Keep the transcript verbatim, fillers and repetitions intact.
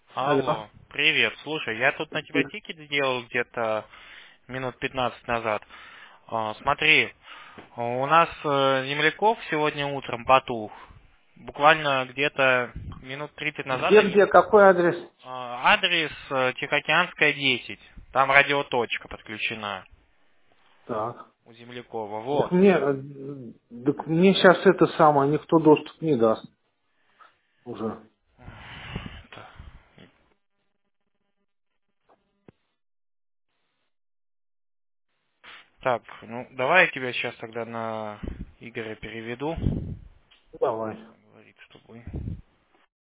Алло. Алло, привет. Слушай, я тут на тебя тикет сделал где-то минут пятнадцать назад. А, Смотри, у нас э, земляков сегодня утром потух. Буквально где-то минут тридцать назад Где, они... где, какой адрес? а, Адрес э, Тихоокеанская десять. Там радиоточка подключена Так. у Землякова. Так Вот. мне, э, так мне сейчас это самое, никто доступ не даст уже. Так, Так, ну давай я тебя сейчас тогда на Игоря переведу. Давай. Говорит с тобой.